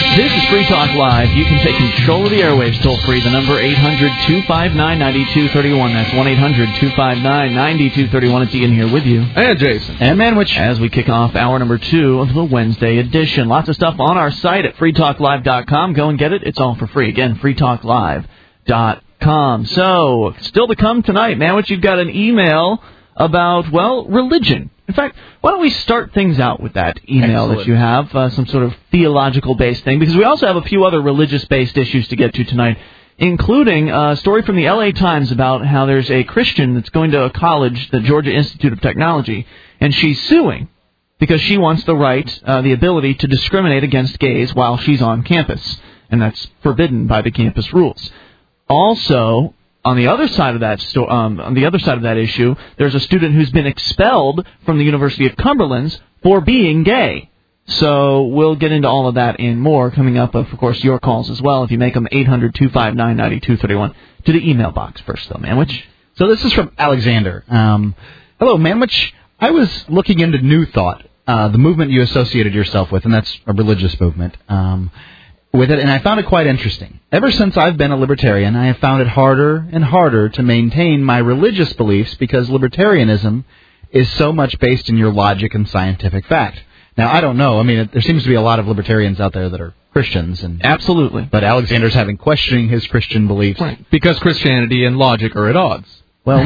This is Free Talk Live. You can take control of the airwaves toll-free. The number 800-259-9231. That's 1-800-259-9231. It's Ian here with you. And Jason. And Manwich. As we kick off hour number 2 of the Wednesday edition. Lots of stuff on our site at freetalklive.com. Go and get it. It's all for free. Again, freetalklive.com. So, still to come tonight, Manwich, you've got an email about, well, religion. In fact, why don't we start things out with that email that you have, some sort of theological-based thing, because we also have a few other religious-based issues to get to tonight, including a story from the L.A. Times about how there's a Christian that's going to a college, the Georgia Institute of Technology, and she's suing because she wants the right, the ability to discriminate against gays while she's on campus, and that's forbidden by the campus rules. Also, on the other side of that issue, there's a student who's been expelled from the University of Cumberland's for being gay. So we'll get into all of that and more coming up. Of course, your calls as well. If you make them 800-259-9231 to the email box first, though, Manwich. So this is from Alexander. Hello, Manwich. I was looking into New Thought, the movement you associated yourself with, and that's a religious movement. With it, and I found it quite interesting. Ever since I've been a libertarian, I have found it harder and harder to maintain my religious beliefs because libertarianism is so much based in your logic and scientific fact. Now, I don't know. I mean, there seems to be a lot of libertarians out there that are Christians. And absolutely. But Alexander's questioning his Christian beliefs. Right. Because Christianity and logic are at odds. Well,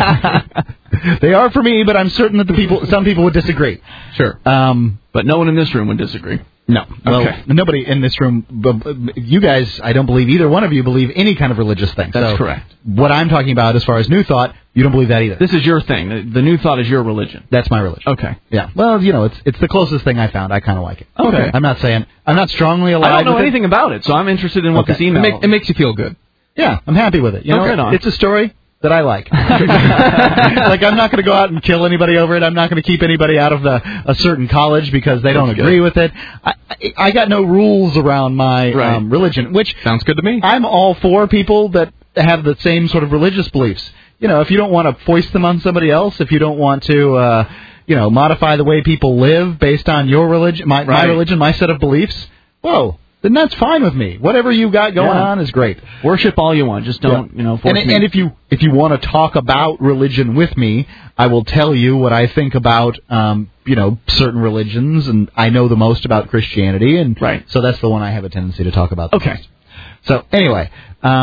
they are for me, but I'm certain that some people would disagree. Sure. But no one in this room would disagree. No. Well, okay. Nobody in this room, you guys, I don't believe either one of you believe any kind of religious thing. That's correct. What I'm talking about as far as New Thought, you don't believe that either. This is your thing. The New Thought is your religion. That's my religion. Okay. Yeah. Well, it's the closest thing I found. I kind of like it. Okay. I'm not strongly aligned. I don't know anything about it, so I'm interested in what this email... It makes you feel good. Yeah, I'm happy with it. You know, it's a story that I like. Like, I'm not going to go out and kill anybody over it. I'm not going to keep anybody out of a certain college because they don't agree with it. I got no rules around my religion, which sounds good to me. I'm all for people that have the same sort of religious beliefs. You know, if you don't want to foist them on somebody else, if you don't want to, modify the way people live based on your religion, my religion, my set of beliefs, then that's fine with me. Whatever you got going on is great. Worship all you want. Just don't, force me. And if you want to talk about religion with me, I will tell you what I think about, certain religions, and I know the most about Christianity, and so that's the one I have a tendency to talk about. Okay. So anyway,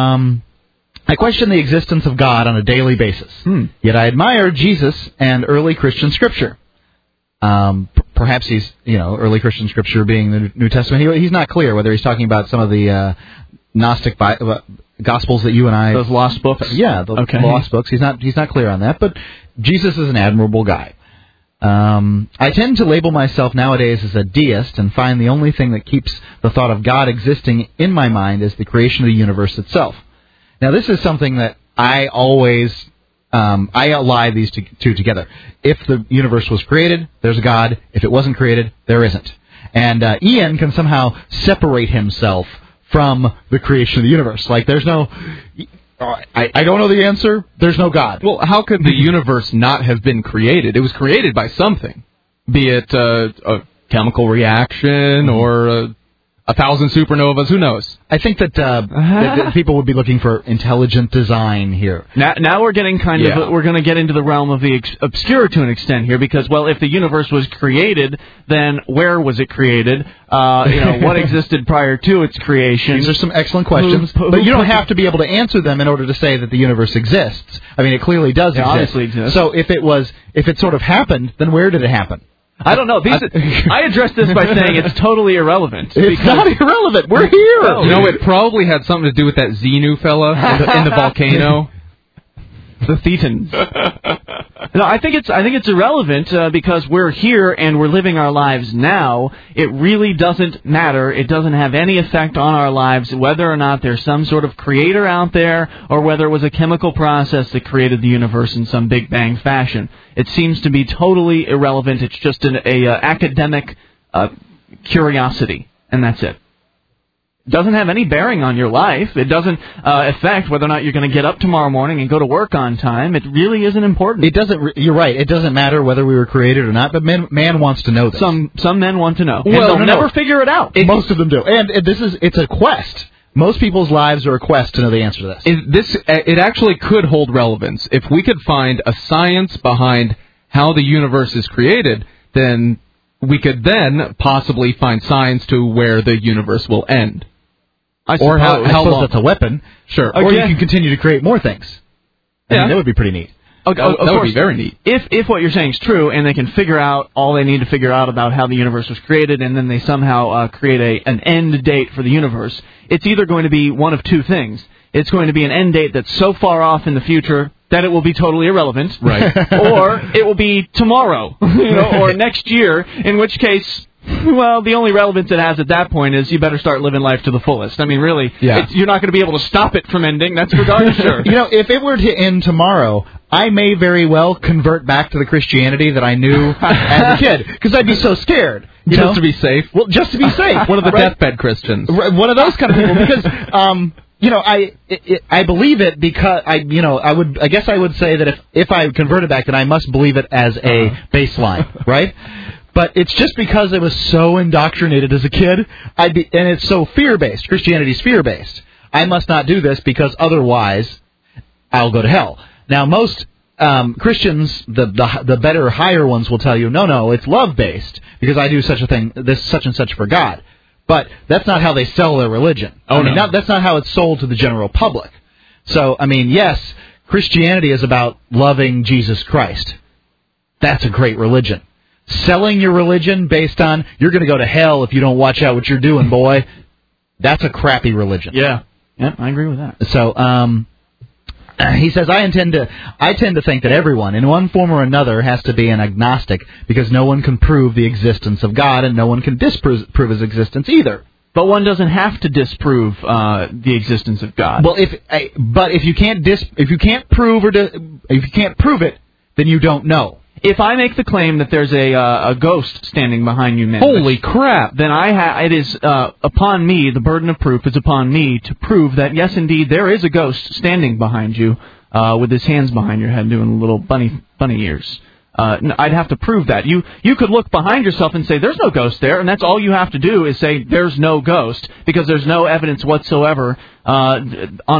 I question the existence of God on a daily basis. Yet I admire Jesus and early Christian Scripture. Perhaps he's, early Christian Scripture being the New Testament. He's not clear whether he's talking about some of the Gnostic Gospels that you and I... Those lost books? Yeah, the lost books. He's not clear on that, but Jesus is an admirable guy. I tend to label myself nowadays as a deist and find the only thing that keeps the thought of God existing in my mind is the creation of the universe itself. Now, this is something that I always... I ally these two together. If the universe was created, there's a God. If it wasn't created, there isn't. And Ian can somehow separate himself from the creation of the universe. Like, there's no... I don't know the answer. There's no God. Well, how could the universe not have been created? It was created by something. Be it a chemical reaction or... 1,000 supernovas, who knows? I think that people would be looking for intelligent design here. Now we're getting we're going to get into the realm of the obscure to an extent here, because, well, if the universe was created, then where was it created? What existed prior to its creation? These are some excellent questions, but you don't have to be able to answer them in order to say that the universe exists. I mean, it clearly does exist. Obviously exists. So if it sort of happened, then where did it happen? I don't know. I addressed this by saying it's totally irrelevant. It's not irrelevant. We're here. It probably had something to do with that Xenu fella in the volcano. The Thetans. No, I think it's irrelevant because we're here and we're living our lives now. It really doesn't matter. It doesn't have any effect on our lives whether or not there's some sort of creator out there or whether it was a chemical process that created the universe in some Big Bang fashion. It seems to be totally irrelevant. It's just an academic curiosity, and that's it. doesn't have any bearing on your life. It doesn't affect whether or not you're going to get up tomorrow morning and go to work on time. It really isn't important. It doesn't. You're right. It doesn't matter whether we were created or not. But man wants to know this. Some men want to know. Well, and they'll never figure it out. Most of them do. And it's a quest. Most people's lives are a quest to know the answer to this. It actually could hold relevance. If we could find a science behind how the universe is created, then we could then possibly find science to where the universe will end. I suppose that's a weapon. Sure. Or you can continue to create more things. I mean, that would be pretty neat. That would be very neat. If what you're saying is true, and they can figure out all they need to figure out about how the universe was created, and then they somehow create an end date for the universe, it's either going to be one of two things. It's going to be an end date that's so far off in the future that it will be totally irrelevant. Right. Or it will be tomorrow, or next year, in which case, well, the only relevance it has at that point is you better start living life to the fullest. I mean, really, you're not going to be able to stop it from ending. That's for darn sure. If it were to end tomorrow, I may very well convert back to the Christianity that I knew as a kid, because I'd be so scared. Just to be safe? Well, just to be safe. One of the deathbed Christians. One of those kind of people, because... I believe it because I guess I would say that if I converted back, then I must believe it as a baseline, right? But it's just because I was so indoctrinated as a kid, and it's so fear-based. Christianity's fear-based. I must not do this because otherwise I'll go to hell. Now, most Christians, the better, higher ones will tell you, no, it's love-based because I do such a thing, this such and such for God. But that's not how they sell their religion. That's not how it's sold to the general public. So, I mean, yes, Christianity is about loving Jesus Christ. That's a great religion. Selling your religion based on you're going to go to hell if you don't watch out what you're doing, boy, that's a crappy religion. Yeah, I agree with that. So, he says, I tend to think that everyone, in one form or another, has to be an agnostic because no one can prove the existence of God and no one can disprove his existence either. But one doesn't have to disprove the existence of God. Well, if you can't prove it, then you don't know. If I make the claim that there's a ghost standing behind you, man, holy crap! Then it is upon me. The burden of proof is upon me to prove that yes, indeed, there is a ghost standing behind you with his hands behind your head, doing little bunny ears. I'd have to prove that. You could look behind yourself and say there's no ghost there, and that's all you have to do is say there's no ghost because there's no evidence whatsoever on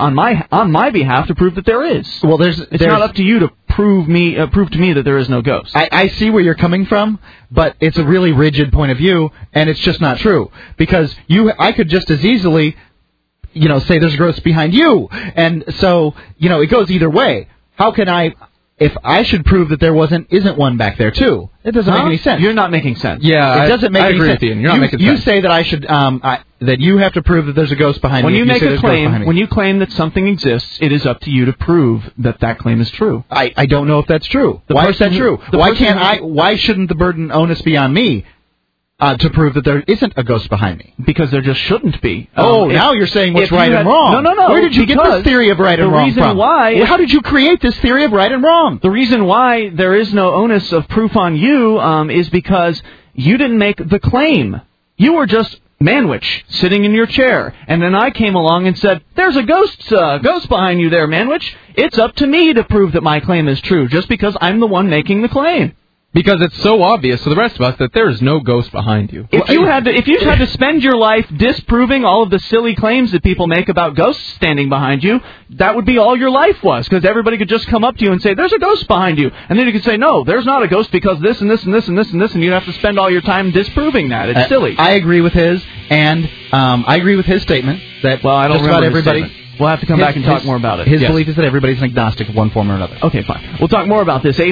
my behalf to prove that there is. Well, it's not up to you to prove to me that there is no ghost. I see where you're coming from, but it's a really rigid point of view, and it's just not true because I could just as easily, say there's a ghost behind you, and so it goes either way. How can I? If I should prove that there isn't one back there too, it doesn't make any sense. You're not making sense. Yeah, it doesn't make any sense. I agree with you. You're not making sense. You say that I should that you have to prove that there's a ghost behind me. When you claim that something exists, it is up to you to prove that claim is true. I don't know if that's true. Why is that true? Why shouldn't the burden onus be on me to prove that there isn't a ghost behind me? Because there just shouldn't be. Now you're saying what's right and wrong. No. Where did you get this theory of right and wrong from? How did you create this theory of right and wrong? The reason why there is no onus of proof on you is because you didn't make the claim. You were just Manwich sitting in your chair, and then I came along and said, "There's a ghost behind you there, Manwich." It's up to me to prove that my claim is true, just because I'm the one making the claim. Because it's so obvious to the rest of us that there is no ghost behind you. If you had to spend your life disproving all of the silly claims that people make about ghosts standing behind you, that would be all your life was. Because everybody could just come up to you and say, "There's a ghost behind you," and then you could say, "No, there's not a ghost because this and this and this and this and this," and you'd have to spend all your time disproving that. It's silly. I agree with his, and I agree with his statement that I don't just about everybody. We'll have to come back and talk more about it. His belief is that everybody's an agnostic of one form or another. Okay, fine. We'll talk more about this.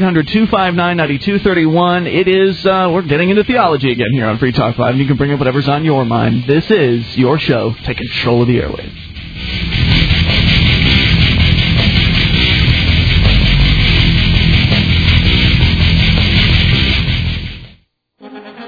800-259-9231. It is, we're getting into theology again here on Free Talk Live. You can bring up whatever's on your mind. This is your show. Take control of the airwaves.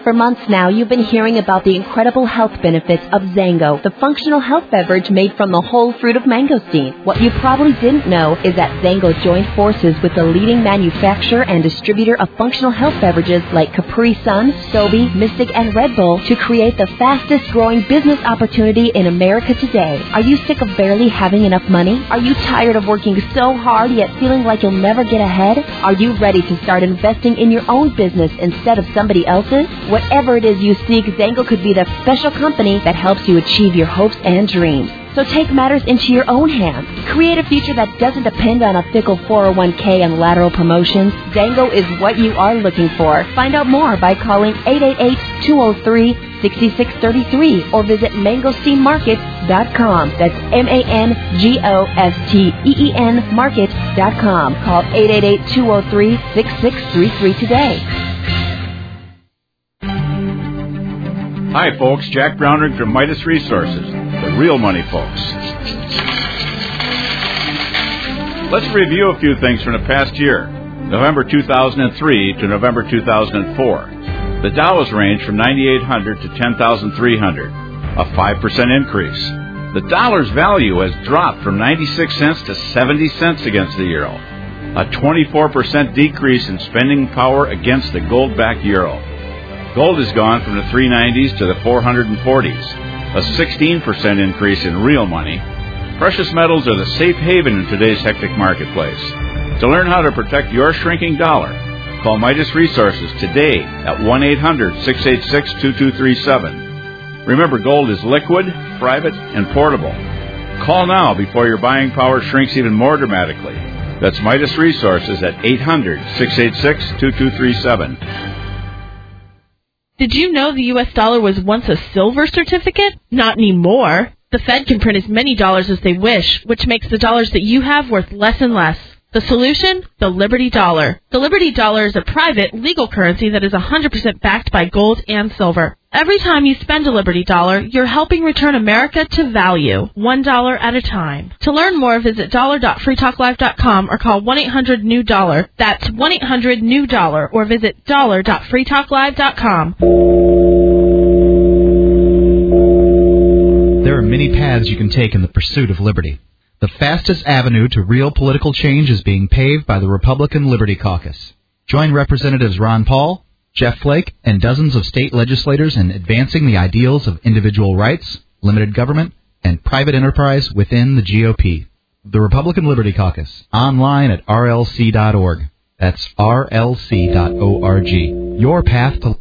For months now, you've been hearing about the incredible health benefits of Zango, the functional health beverage made from the whole fruit of mangosteen. What you probably didn't know is that Zango joined forces with the leading manufacturer and distributor of functional health beverages like Capri Sun, Sobe, Mystic, and Red Bull to create the fastest growing business opportunity in America today. Are you sick of barely having enough money? Are you tired of working so hard yet feeling like you'll never get ahead? Are you ready to start investing in your own business instead of somebody else's? Whatever it is you seek, Zango could be the special company that helps you achieve your hopes and dreams. So take matters into your own hands. Create a future that doesn't depend on a fickle 401k and lateral promotions. Zango is what you are looking for. Find out more by calling 888-203-6633 or visit mangosteenmarket.com. That's MANGOSTEEN market.com. Call 888-203-6633 today. Hi, folks. Jack Brownrigg from Midas Resources, the real money folks. Let's review a few things from the past year, November 2003 to November 2004. The Dow has ranged from 9,800 to 10,300, a 5% increase. The dollar's value has dropped from 96 cents to 70 cents against the euro, a 24% decrease in spending power against the gold-backed euro. Gold has gone from the 390s to the 440s, a 16% increase in real money. Precious metals are the safe haven in today's hectic marketplace. To learn how to protect your shrinking dollar, call Midas Resources today at 1-800-686-2237. Remember, gold is liquid, private, and portable. Call now before your buying power shrinks even more dramatically. That's Midas Resources at 800-686-2237. Did you know the U.S. dollar was once a silver certificate? Not anymore. The Fed can print as many dollars as they wish, which makes the dollars that you have worth less and less. The solution? The Liberty Dollar. The Liberty Dollar is a private, legal currency that is 100% backed by gold and silver. Every time you spend a Liberty Dollar, you're helping return America to value, $1 at a time. To learn more, visit dollar.freetalklive.com or call 1-800-NEW-DOLLAR. That's 1-800-NEW-DOLLAR or visit dollar.freetalklive.com. There are many paths you can take in the pursuit of liberty. The fastest avenue to real political change is being paved by the Republican Liberty Caucus. Join Representatives Ron Paul, Jeff Flake, and dozens of state legislators in advancing the ideals of individual rights, limited government, and private enterprise within the GOP. The Republican Liberty Caucus, online at rlc.org. That's rlc.org. Your path to...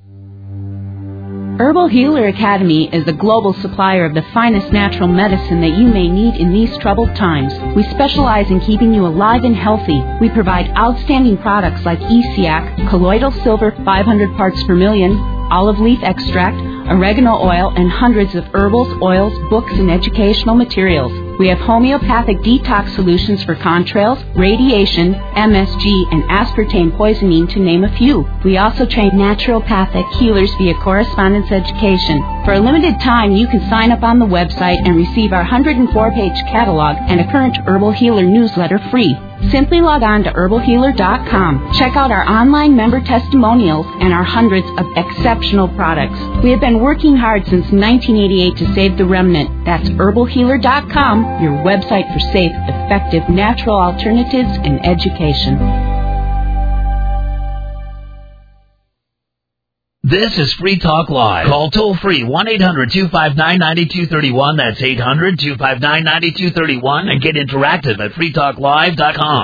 Herbal Healer Academy is the global supplier of the finest natural medicine that you may need in these troubled times. We specialize in keeping you alive and healthy. We provide outstanding products like ESIAC, colloidal silver 500 parts per million, olive leaf extract, oregano oil, and hundreds of herbals, oils, books, and educational materials. We have homeopathic detox solutions for contrails, radiation, MSG, and aspartame poisoning, to name a few. We also train naturopathic healers via correspondence education. For a limited time, you can sign up on the website and receive our 104-page catalog and a current Herbal Healer newsletter free. Simply log on to herbalhealer.com. Check out our online member testimonials and our hundreds of exceptional products. We have been working hard since 1988 to save the remnant. That's herbalhealer.com, your website for safe, effective, natural alternatives and education. This is Free Talk Live. Call toll-free 1-800-259-9231. That's 800-259-9231. And get interactive at freetalklive.com.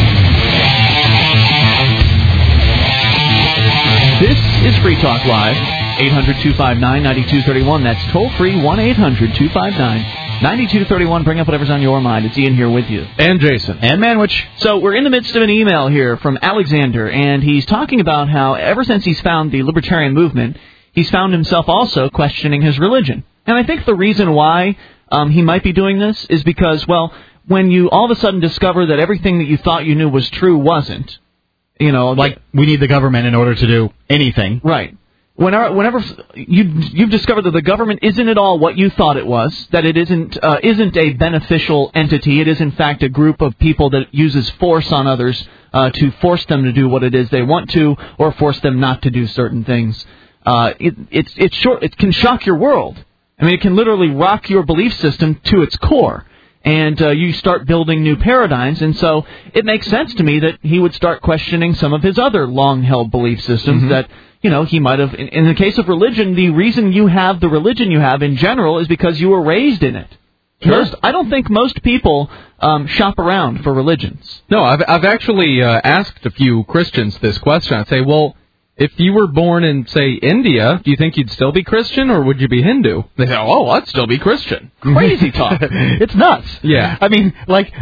This is Free Talk Live. 800-259-9231. That's toll-free 1-800-259-9231. Bring up whatever's on your mind. It's Ian here with you. And Jason. And Manwich. So we're in the midst of an email here from Alexander, and he's talking about how ever since he's found the libertarian movement, he's found himself also questioning his religion. And I think the reason why he might be doing this is because, well, when you all of a sudden discover that everything that you thought you knew was true wasn't, you know, like we need the government in order to do anything. Right. Whenever you've discovered that the government isn't at all what you thought it was, that it isn't a beneficial entity, it is in fact a group of people that uses force on others to force them to do what it is they want to, or force them not to do certain things. it can shock your world. I mean, it can literally rock your belief system to its core. And you start building new paradigms, and so it makes sense to me that he would start questioning some of his other long-held belief systems that, he might have... In the case of religion, the reason you have the religion you have in general is because you were raised in it. Sure. I don't think most people shop around for religions. No, I've actually asked a few Christians this question. I'd say, well, if you were born in, say, India, do you think you'd still be Christian, or would you be Hindu? They say, oh, I'd still be Christian. Crazy talk. It's nuts. Yeah. I mean,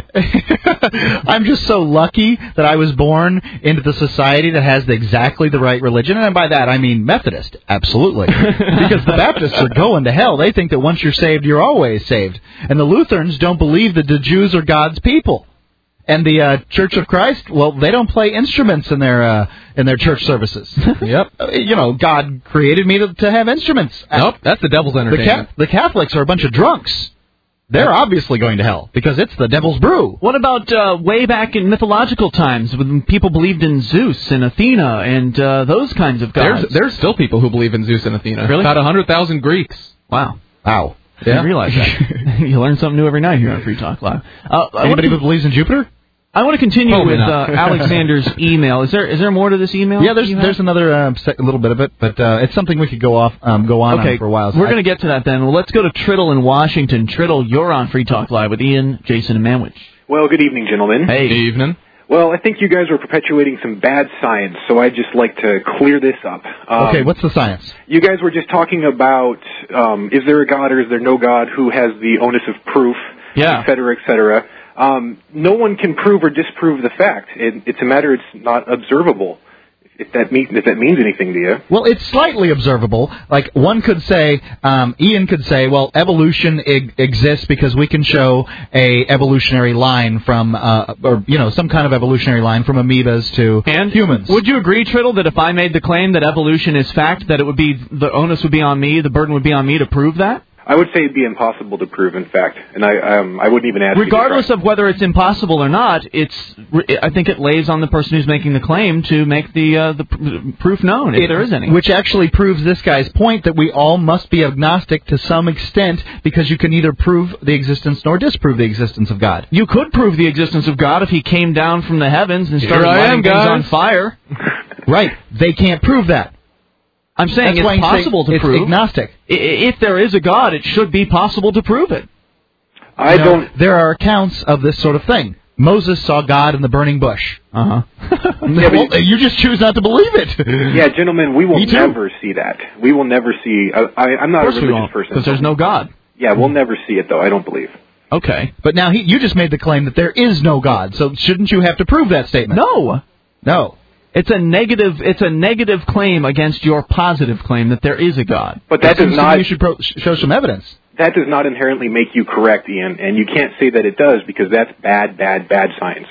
I'm just so lucky that I was born into the society that has exactly the right religion, and by that I mean Methodist, absolutely. Because the Baptists are going to hell. They think that once you're saved, you're always saved. And the Lutherans don't believe that the Jews are God's people. And the Church of Christ, well, they don't play instruments in their church services. Yep. God created me to have instruments. Nope, that's the devil's entertainment. The Catholics are a bunch of drunks. They're obviously going to hell because it's the devil's brew. What about way back in mythological times when people believed in Zeus and Athena and those kinds of gods? There's still people who believe in Zeus and Athena. Really? About 100,000 Greeks. Wow. Wow. I didn't realize that. You learn something new every night here on Free Talk Live. Anybody who believes in Jupiter? I want to continue with Alexander's email. Is there more to this email? Yeah, there's another little bit of it, but it's something we could go on for a while. We're going to get to that then. Well, let's go to Triddle in Washington. Triddle, you're on Free Talk Live with Ian, Jason, and Manwich. Well, good evening, gentlemen. Hey. Good evening. Well, I think you guys are perpetuating some bad science, so I'd just like to clear this up. Okay, what's the science? You guys were just talking about is there a God or is there no God, who has the onus of proof, et cetera, et cetera. No one can prove or disprove the fact. It's a matter it's not observable. If that means anything to you. Well, it's slightly observable. Like one could say, Ian could say, well, evolution exists because we can show a evolutionary line from, some kind of evolutionary line from amoebas to humans. Would you agree, Triddle, that if I made the claim that evolution is fact, that it would be the onus would be on me, the burden would be on me to prove that? I would say it'd be impossible to prove, in fact, and I wouldn't even ask. Regardless of whether it's impossible or not, I think it lays on the person who's making the claim to make the proof known, if there is any. Which actually proves this guy's point that we all must be agnostic to some extent, because you can neither prove the existence nor disprove the existence of God. You could prove the existence of God if he came down from the heavens and started lighting things on fire. Right. They can't prove that. I'm saying it's possible to prove. It's agnostic. If there is a God, it should be possible to prove it. There are accounts of this sort of thing. Moses saw God in the burning bush. You just choose not to believe it. Yeah, gentlemen, we will never see that. We will never see. I'm not a religious person. Because there's no God. Yeah, we'll never see it, though, I don't believe. Okay. But now you just made the claim that there is no God, so shouldn't you have to prove that statement? No. It's a negative claim against your positive claim that there is a God. But that does not. You should show some evidence. That does not inherently make you correct, Ian, and you can't say that it does because that's bad science.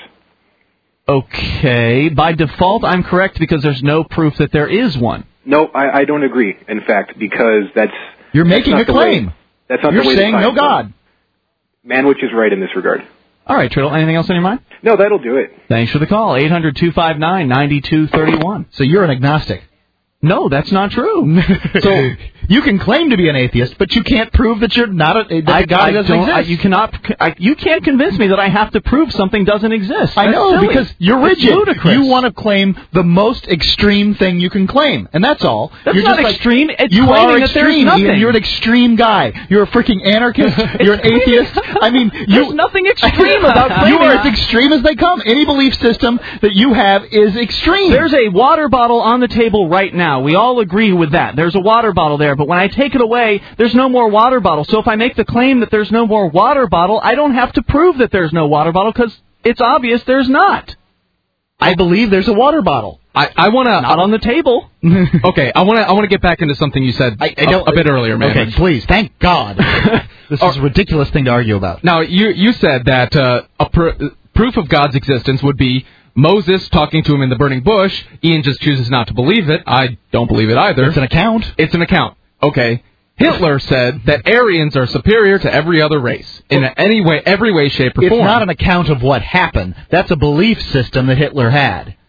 Okay. By default, I'm correct because there's no proof that there is one. No, I don't agree. In fact, because you're making a claim. That's not you're the way saying no God. Manwich is right in this regard. All right, Triddle. Anything else on your mind? No, that'll do it. Thanks for the call. 800-259-9231. So you're an agnostic. No, that's not true. So you can claim to be an atheist, but you can't prove that you're not that God doesn't exist. You can't convince me that I have to prove something doesn't exist. I know, silly. because you're rigid. It's ludicrous. You want to claim the most extreme thing you can claim, and that's all. That's you're not just extreme. It's you are extreme. extreme. That Ian, you're an extreme guy. You're a freaking anarchist. You're an atheist. I mean, there's nothing extreme about claiming. You are as extreme as they come. Any belief system that you have is extreme. There's a water bottle on the table right now. We all agree with that. There's a water bottle there, but when I take it away, there's no more water bottle. So if I make the claim that there's no more water bottle, I don't have to prove that there's no water bottle because it's obvious there's not. I believe there's a water bottle. I want to not on the table. Okay, I want to get back into something you said a bit earlier, man. Okay, please, thank God. This is a ridiculous thing to argue about. Now you said that proof of God's existence would be Moses talking to him in the burning bush. Ian just chooses not to believe it. I don't believe it either. It's an account. It's an account. Okay. Hitler said that Aryans are superior to every other race in every way, shape, or form. It's not an account of what happened. That's a belief system that Hitler had.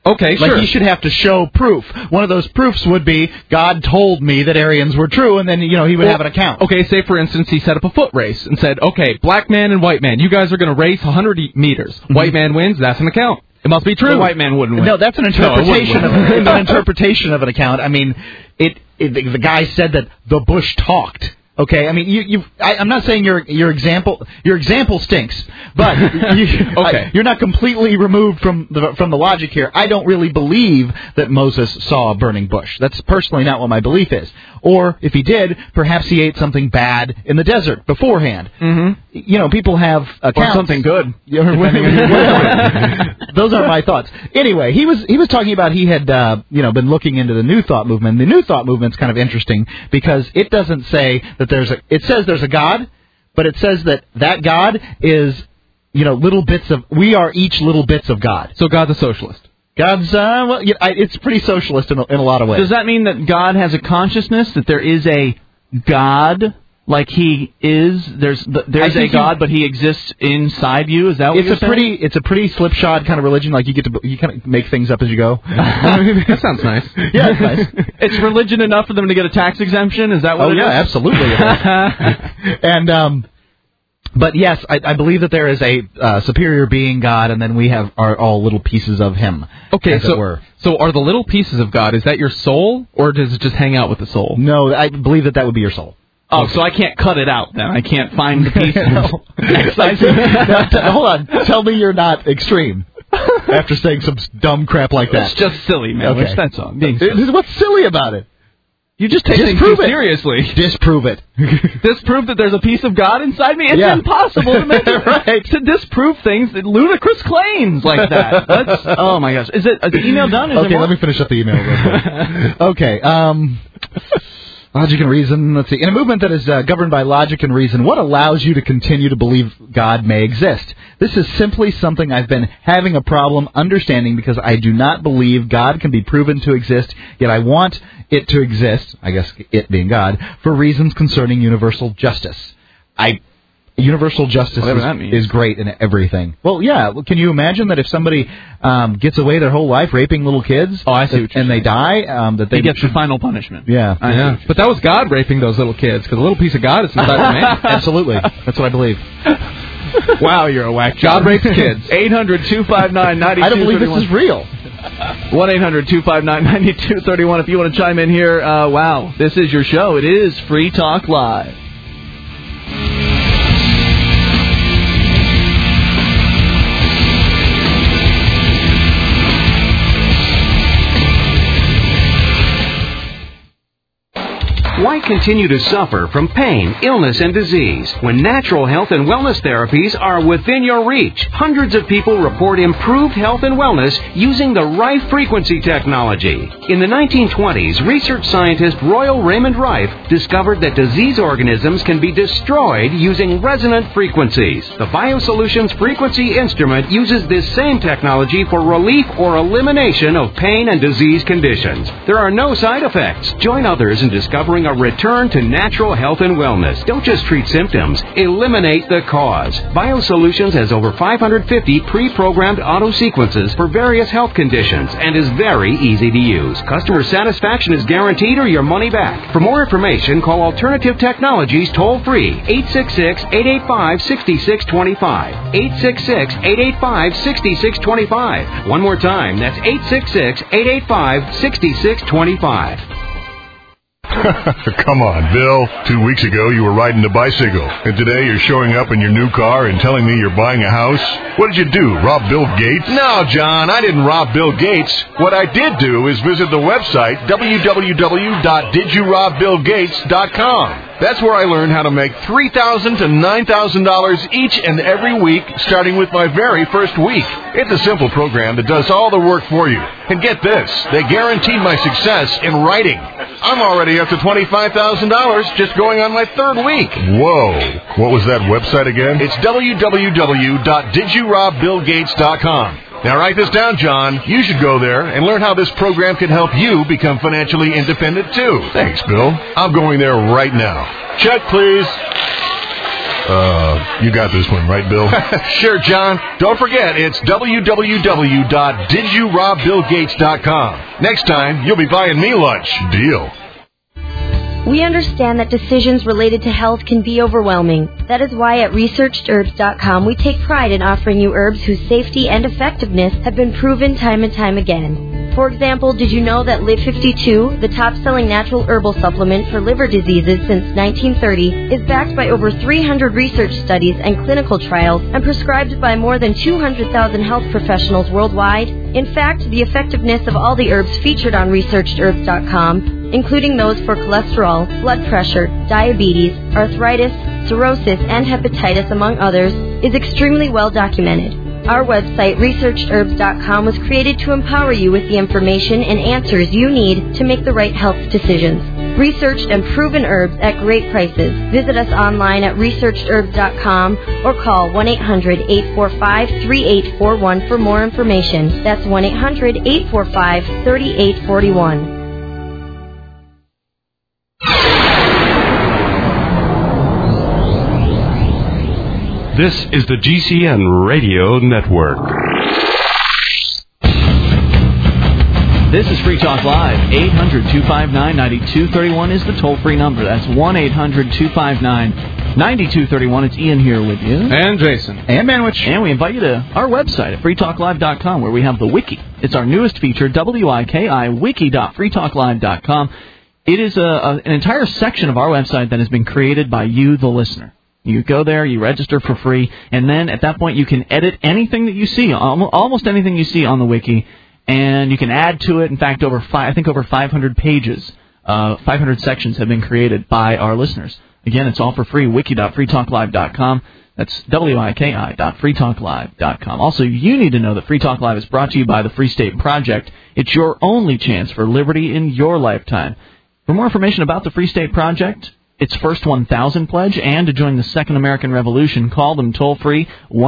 Okay, sure. Like, he should have to show proof. One of those proofs would be, God told me that Aryans were true, and then, he would have an account. Okay, say, for instance, he set up a foot race and said, okay, black man and white man, you guys are going to race 100 meters. Mm-hmm. White man wins, that's an account. It must be true. The white man wouldn't win. No, that's an interpretation of an account. I mean, the guy said that the Bush talked. Okay, I mean, I'm not saying your example stinks, but you're not completely removed from the logic here. I don't really believe that Moses saw a burning bush. That's personally not what my belief is. Or if he did, perhaps he ate something bad in the desert beforehand. Mm-hmm. People have accounts. Or something good. Those aren't my thoughts. Anyway, he was talking about he had been looking into the New Thought movement. The New Thought movement's kind of interesting because it doesn't say that it says there's a God, but it says that God is, little bits of, we are each little bits of God. So God's a socialist. God's, it's pretty socialist in a lot of ways. Does that mean that God has a consciousness, that there is a God, like he is, there's a God, but he exists inside you? Is that what you're saying? It's a pretty slipshod kind of religion, like you kind of make things up as you go. That sounds nice. Yeah, it's nice. It's religion enough for them to get a tax exemption? Is that what it is? Oh, yeah, absolutely. And, but yes, I believe that there is a superior being, God, and then we are all little pieces of him. Okay, so are the little pieces of God, is that your soul, or does it just hang out with the soul? No, I believe that would be your soul. Oh, so I can't cut it out then. I can't find the pieces. Hold on. Tell me you're not extreme after saying some dumb crap like that. It's just silly, man. Okay. That's all. What's silly about it? You just take things too seriously. Disprove it. Disprove that there's a piece of God inside me? It's impossible to make it right. To disprove things, ludicrous claims like that. Oh, my gosh. Is the email done? Okay, let me finish up the email real quick. Okay. Logic and reason. Let's see. In a movement that is governed by logic and reason, what allows you to continue to believe God may exist? This is simply something I've been having a problem understanding because I do not believe God can be proven to exist, yet I want it to exist, I guess it being God, for reasons concerning universal justice. Universal justice is great in everything. Well, yeah. Can you imagine that if somebody gets away their whole life raping little kids, and they die, that they get the final punishment? Yeah. But that was God raping those little kids, because a little piece of God is inside the man. Absolutely. That's what I believe. Wow, you're a whack. God rapes kids. 800-259-9231. I don't believe this is real. 1-800-259-9231. If you want to chime in here, wow, this is your show. It is Free Talk Live. Why continue to suffer from pain, illness, and disease when natural health and wellness therapies are within your reach? Hundreds of people report improved health and wellness using the Rife frequency technology. In the 1920s, research scientist Royal Raymond Rife discovered that disease organisms can be destroyed using resonant frequencies. The BioSolutions frequency instrument uses this same technology for relief or elimination of pain and disease conditions. There are no side effects. Join others in discovering a return to natural health and wellness. Don't just treat symptoms. Eliminate the cause. BioSolutions has over 550 pre-programmed auto sequences for various health conditions and is very easy to use. Customer satisfaction is guaranteed or your money back. For more information, call Alternative Technologies toll-free 866-885-6625. 866-885-6625. One more time, that's 866-885-6625. Come on, Bill. 2 weeks ago, you were riding a bicycle. And today, you're showing up in your new car and telling me you're buying a house? What did you do, rob Bill Gates? No, John, I didn't rob Bill Gates. What I did do is visit the website, www.didyourobBillGates.com. That's where I learned how to make $3,000 to $9,000 each and every week, starting with my very first week. It's a simple program that does all the work for you. And get this, they guaranteed my success in writing. I'm already up to $25,000 just going on my third week. Whoa. What was that website again? It's www.didyourobBillGates.com. Now write this down, John. You should go there and learn how this program can help you become financially independent, too. Thanks, Bill. I'm going there right now. Check, please. You got this one, right, Bill? Sure, John. Don't forget, it's www.didyourobBillGates.com. Next time, you'll be buying me lunch. Deal. We understand that decisions related to health can be overwhelming. That is why at ResearchedHerbs.com we take pride in offering you herbs whose safety and effectiveness have been proven time and time again. For example, did you know that Live 52, the top-selling natural herbal supplement for liver diseases since 1930, is backed by over 300 research studies and clinical trials and prescribed by more than 200,000 health professionals worldwide? In fact, the effectiveness of all the herbs featured on ResearchedHerbs.com, including those for cholesterol, blood pressure, diabetes, arthritis, cirrhosis, and hepatitis, among others, is extremely well documented. Our website, ResearchedHerbs.com, was created to empower you with the information and answers you need to make the right health decisions. Researched and proven herbs at great prices. Visit us online at ResearchedHerbs.com or call 1-800-845-3841 for more information. That's 1-800-845-3841. This is the GCN Radio Network. This is Free Talk Live. 800-259-9231 is the toll-free number. That's 1-800-259-9231. It's Ian here with you. And Jason. And Manwich. And we invite you to our website at freetalklive.com, where we have the wiki. It's our newest feature, WIKI, wiki.freetalklive.com. It is an entire section of our website that has been created by you, the listener. You go there, you register for free, and then at that point you can edit anything that you see, almost anything you see on the wiki, and you can add to it. In fact, over 500 pages, 500 sections have been created by our listeners. Again, it's all for free, wiki.freetalklive.com. That's wiki.freetalklive.com. Also, you need to know that Free Talk Live is brought to you by the Free State Project. It's your only chance for liberty in your lifetime. For more information about the Free State Project, its first 1,000 pledge, and to join the Second American Revolution, call them toll-free,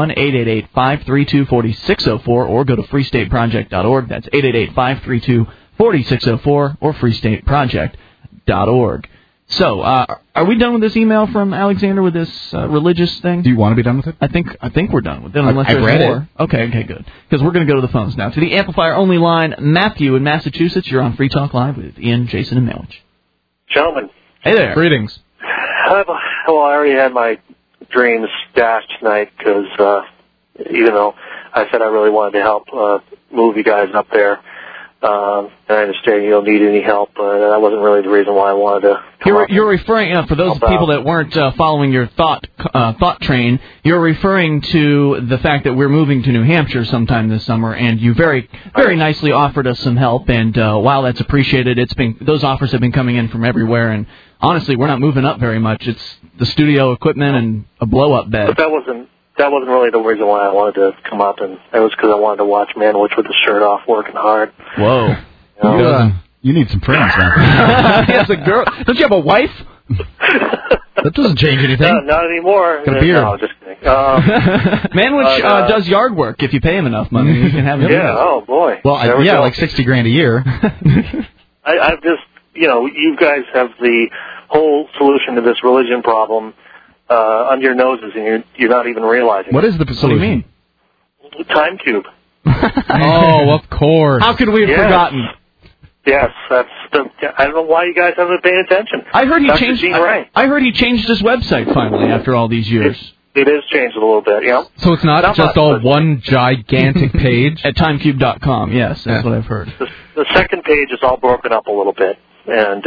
1-888-532-4604, or go to freestateproject.org. That's 888-532-4604, or freestateproject.org. So, are we done with this email from Alexander with this religious thing? Do you want to be done with it? I think we're done with it, unless there's more. Okay, good. Because we're going to go to the phones now. To the amplifier-only line, Matthew in Massachusetts. You're on Free Talk Live with Ian, Jason, and Melch. Gentlemen. Hey there. Greetings. Well, I already had my dreams dashed tonight because even though I said I really wanted to help move you guys up there, and I understand you don't need any help, but that wasn't really the reason why I wanted to come up. You're referring, for those people that weren't following your thought train, you're referring to the fact that we're moving to New Hampshire sometime this summer, and you very nicely offered us some help, and while that's appreciated, those offers have been coming in from everywhere, and honestly, we're not moving up very much. It's the studio equipment and a blow-up bed. But that wasn't really the reason why I wanted to come up, and it was because I wanted to watch Manwich with the shirt off, working hard. Whoa. You need some friends, man. He has a girl. Don't you have a wife? That doesn't change anything. Not anymore. Got a beard. No, just kidding. Manwich does yard work. If you pay him enough money, you can have him. Yeah, oh boy. Well, like $60,000 a year. I've just, you guys have the whole solution to this religion problem under your noses, and you're not even realizing. What is the solution? What do you mean? Time Cube. Oh, of course. How could we have forgotten? Yes, I don't know why you guys haven't been paying attention. I heard he changed his website finally after all these years. It is changed a little bit, yeah. So it's not just all one gigantic page? At timecube.com, yes, that's what I've heard. The second page is all broken up a little bit, and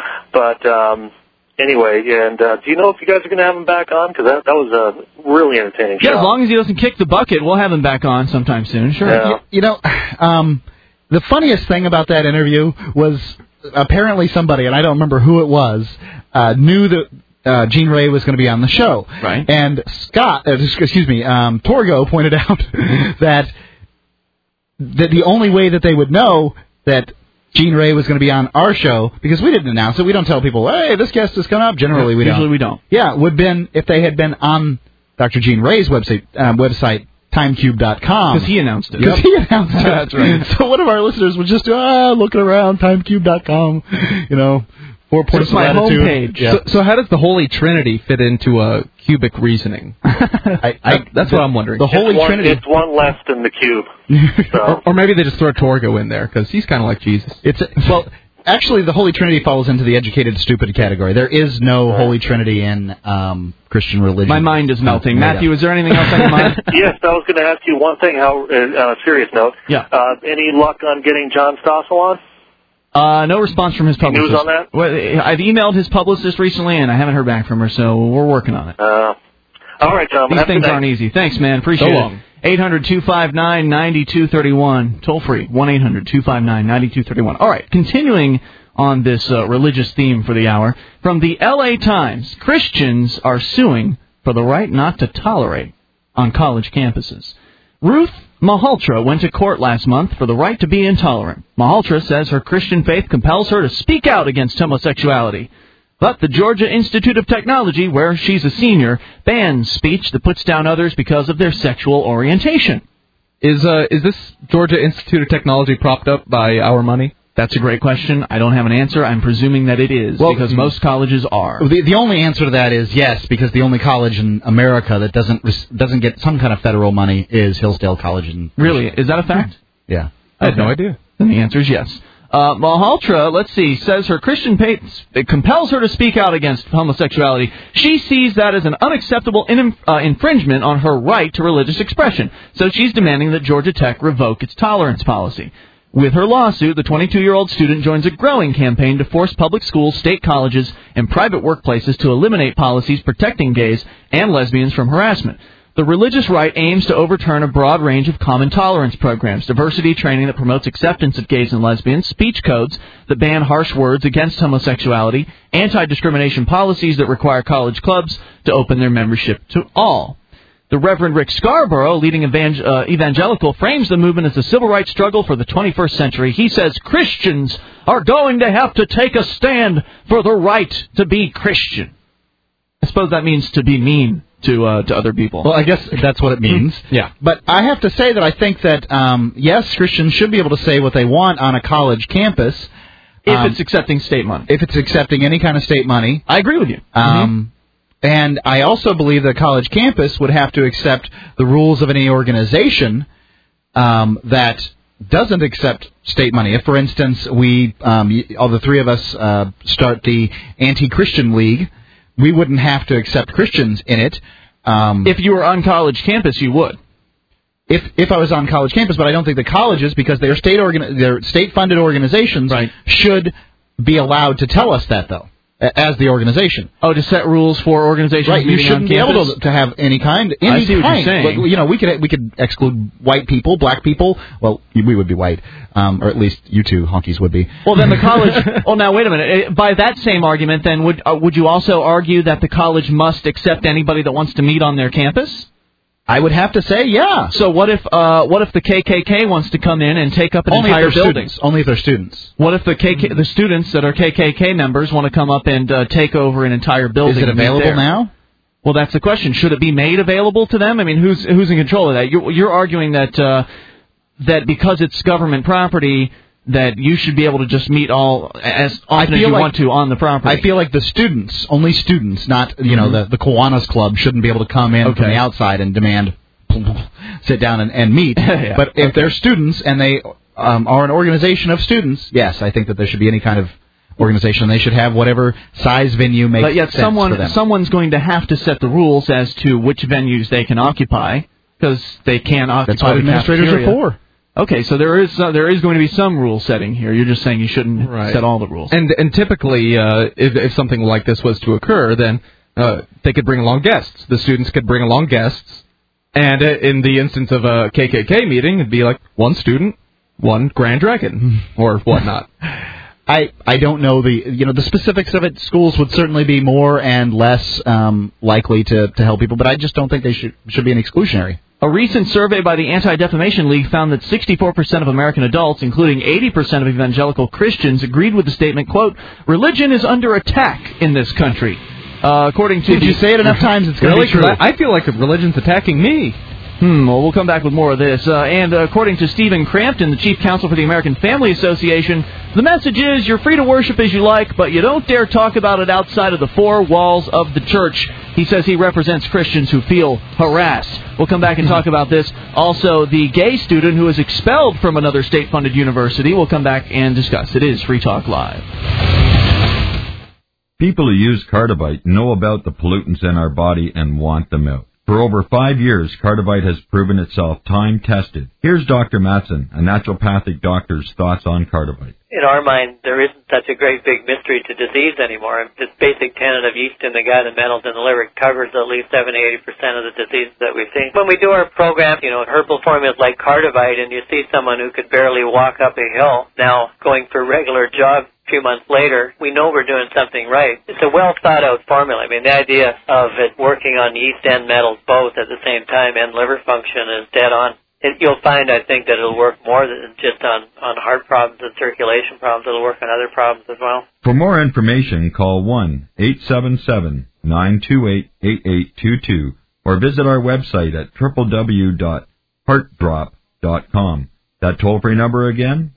anyway, and do you know if you guys are going to have him back on? Because that was a really entertaining show. Yeah, as long as he doesn't kick the bucket, we'll have him back on sometime soon, sure. Yeah. The funniest thing about that interview was apparently somebody, and I don't remember who it was, knew that Gene Ray was going to be on the show. Right. And Torgo pointed out that the only way that they would know that Gene Ray was going to be on our show, because we didn't announce it. We don't tell people, hey, this guest is coming up. Generally, we don't. Usually we don't. Yeah, would have been if they had been on Dr. Gene Ray's website, timecube.com. Because he announced it. That's right. So one of our listeners was just looking around, timecube.com, 4 points It's my homepage. Yeah. So how does the Holy Trinity fit into a cubic reasoning? That's what I'm wondering. The Holy Trinity. It's one less than the cube. So. or maybe they just throw Torgo in there, because he's kind of like Jesus. Actually, the Holy Trinity falls into the educated stupid category. There is no Holy Trinity in Christian religion. My mind is melting. Matthew, is there anything else on your mind? Yes, I was going to ask you one thing. On a serious note, any luck on getting John Stossel on? No response from his publicist. News on that? Well, I've emailed his publicist recently, and I haven't heard back from her, so we're working on it. All right, Tom. These things aren't easy. Thanks, man. Appreciate it. 800-259-9231. Toll free. 1-800-259-9231. All right, continuing on this religious theme for the hour. From the L.A. Times, Christians are suing for the right not to tolerate on college campuses. Ruth Malhotra went to court last month for the right to be intolerant. Malhotra says her Christian faith compels her to speak out against homosexuality. But the Georgia Institute of Technology, where she's a senior, bans speech that puts down others because of their sexual orientation. Is this Georgia Institute of Technology propped up by our money? That's a great question. I don't have an answer. I'm presuming that it is, because most colleges are. The only answer to that is yes, because the only college in America that doesn't get some kind of federal money is Hillsdale College. Really? Is that a fact? Yeah. I had no idea. Then the answer is yes. Malhotra, says her Christian faith compels her to speak out against homosexuality. She sees that as an unacceptable infringement on her right to religious expression. So she's demanding that Georgia Tech revoke its tolerance policy. With her lawsuit, the 22-year-old student joins a growing campaign to force public schools, state colleges, and private workplaces to eliminate policies protecting gays and lesbians from harassment. The religious right aims to overturn a broad range of common tolerance programs, diversity training that promotes acceptance of gays and lesbians, speech codes that ban harsh words against homosexuality, anti-discrimination policies that require college clubs to open their membership to all. The Reverend Rick Scarborough, leading evangelical, frames the movement as a civil rights struggle for the 21st century. He says Christians are going to have to take a stand for the right to be Christian. I suppose that means to be mean to other people. Well, I guess that's what it means. Yeah. But I have to say that I think that, yes, Christians should be able to say what they want on a college campus. If it's accepting state money. If it's accepting any kind of state money. I agree with you. And I also believe that college campus would have to accept the rules of any organization that doesn't accept state money. If, for instance, all the three of us start the Anti-Christian League, we wouldn't have to accept Christians in it. If you were on college campus, you would. If I was on college campus, but I don't think the colleges, because they're state-funded organizations, should be allowed to tell us that, though, as the organization. Oh, to set rules for organizations. Right, you shouldn't be able to have any kind. I see what you're saying. Like, we could exclude white people, black people. Well, we would be white, or at least you two honkies would be. Well, then the college. Oh, now wait a minute. By that same argument, then would you also argue that the college must accept anybody that wants to meet on their campus? I would have to say, yeah. So what if the KKK wants to come in and take up an entire building? Only if they're students. What if the students that are KKK members want to come up and take over an entire building? Is it available now? Well, that's the question. Should it be made available to them? I mean, who's in control of that? You're arguing that because it's government property, that you should be able to just meet as often as you want to on the property. I feel like the students, only students, not the Kiwanis Club, shouldn't be able to come in from the outside and demand sit down and meet. Yeah. But if they're students and they are an organization of students, yes, I think that there should be any kind of organization. They should have whatever size venue makes sense for them. But yet someone's going to have to set the rules as to which venues they can occupy, because they can't occupy. That's what administrators are for. Okay, so there is going to be some rule setting here. You're just saying you shouldn't set all the rules. And typically, if something like this was to occur, then they could bring along guests. The students could bring along guests. And in the instance of a KKK meeting, it'd be like one student, one Grand Dragon, or whatnot. I don't know the specifics of it. Schools would certainly be more and less likely to help people, but I just don't think they should be an exclusionary. A recent survey by the Anti-Defamation League found that 64% of American adults, including 80% of evangelical Christians, agreed with the statement, quote, "Religion is under attack in this country." According to If you say it enough times, it's going to be true. I feel like religion's attacking me. Well, we'll come back with more of this. And according to Stephen Crampton, the chief counsel for the American Family Association, the message is you're free to worship as you like, but you don't dare talk about it outside of the four walls of the church. He says he represents Christians who feel harassed. We'll come back and talk about this. Also, the gay student who was expelled from another state-funded university. We'll come back and discuss. It is Free Talk Live. People who use Cardivite know about the pollutants in our body and want them out. For over 5 years, Cardivite has proven itself time-tested. Here's Dr. Matson, a naturopathic doctor's thoughts on Cardivite. In our mind, there isn't such a great big mystery to disease anymore. This basic tenet of yeast in the gut and metals in the liver covers at least 70-80% of the diseases that we see. When we do our program, herbal formulas like Cardivite, and you see someone who could barely walk up a hill now going for a regular jog a few months later, we know we're doing something right. It's a well-thought-out formula. I mean, the idea of it working on yeast and metals both at the same time and liver function is dead on. You'll find, I think, that it'll work more than just on heart problems and circulation problems. It'll work on other problems as well. For more information, call 1-877-928-8822 or visit our website at www.heartdrop.com. That toll-free number again,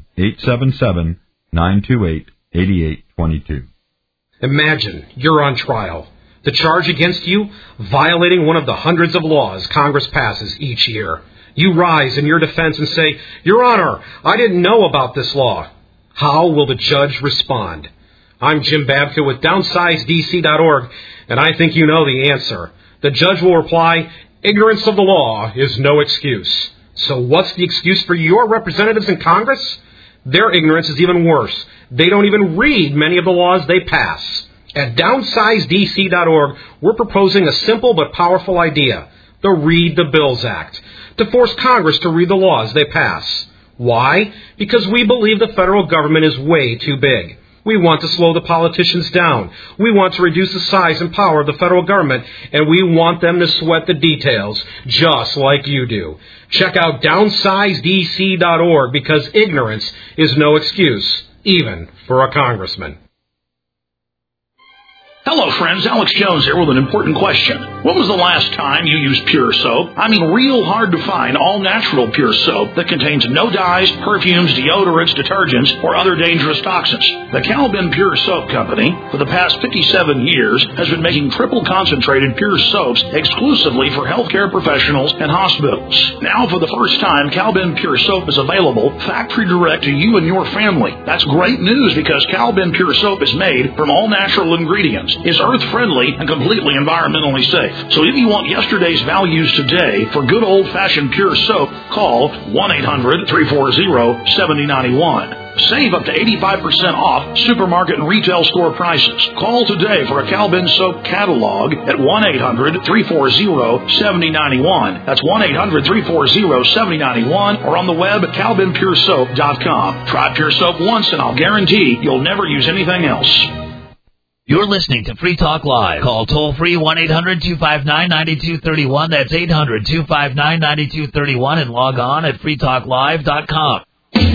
1-877-928-8822. Imagine you're on trial. The charge against you, violating one of the hundreds of laws Congress passes each year. You rise in your defense and say, Your Honor, I didn't know about this law. How will the judge respond? I'm Jim Babka with DownsizeDC.org, and I think you know the answer. The judge will reply, ignorance of the law is no excuse. So what's the excuse for your representatives in Congress? Their ignorance is even worse. They don't even read many of the laws they pass. At DownsizeDC.org, we're proposing a simple but powerful idea, the Read the Bills Act, to force Congress to read the laws they pass. Why? Because we believe the federal government is way too big. We want to slow the politicians down. We want to reduce the size and power of the federal government, and we want them to sweat the details, just like you do. Check out DownsizeDC.org, because ignorance is no excuse, even for a congressman. Hello, friends. Alex Jones here with an important question. When was the last time you used Pure Soap? I mean, real hard to find all-natural Pure Soap that contains no dyes, perfumes, deodorants, detergents, or other dangerous toxins. The Calvin Pure Soap Company, for the past 57 years, has been making triple-concentrated Pure Soaps exclusively for healthcare professionals and hospitals. Now, for the first time, Calvin Pure Soap is available factory direct to you and your family. That's great news because Calvin Pure Soap is made from all-natural ingredients, is earth-friendly, and completely environmentally safe. So if you want yesterday's values today for good old-fashioned pure soap, call 1-800-340-7091. Save up to 85% off supermarket and retail store prices. Call today for a Calvin Soap catalog at 1-800-340-7091. That's 1-800-340-7091 or on the web at calvinpuresoap.com. Try Pure Soap once and I'll guarantee you'll never use anything else. You're listening to Free Talk Live. Call toll-free 1-800-259-9231. That's 800-259-9231 and log on at freetalklive.com.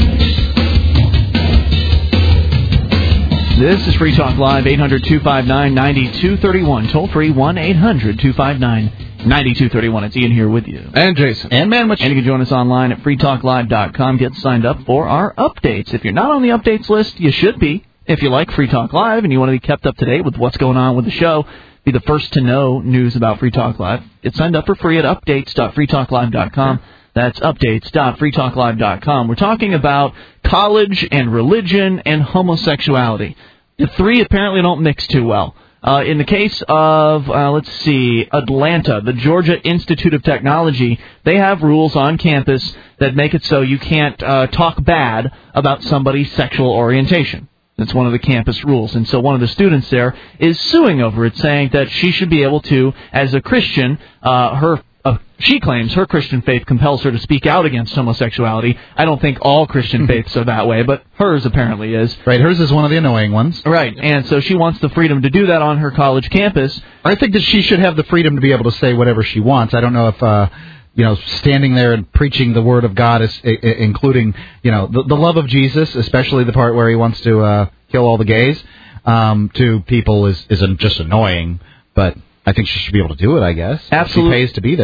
This is Free Talk Live, 800-259-9231. Toll-free 1-800-259-9231. It's Ian here with you. And Jason. And Manwich. And you can join us online at freetalklive.com. Get signed up for our updates. If you're not on the updates list, you should be. If you like Free Talk Live and you want to be kept up to date with what's going on with the show, be the first to know news about Free Talk Live, get signed up for free at updates.freetalklive.com. That's updates.freetalklive.com. We're talking about college and religion and homosexuality. The three apparently don't mix too well. In the case of, Atlanta, the Georgia Institute of Technology, they have rules on campus that make it so you can't talk bad about somebody's sexual orientation. That's one of the campus rules. And so one of the students there is suing over it, saying that she should be able to, as a Christian, she claims her Christian faith compels her to speak out against homosexuality. I don't think all Christian faiths are that way, but hers apparently is. Right, hers is one of the annoying ones. Right, and so she wants the freedom to do that on her college campus. I think that she should have the freedom to be able to say whatever she wants. I don't know if... standing there and preaching the word of God, is including, the love of Jesus, especially the part where he wants to kill all the gays, to people is just annoying. But I think she should be able to do it, I guess. Absolutely. She pays to be there.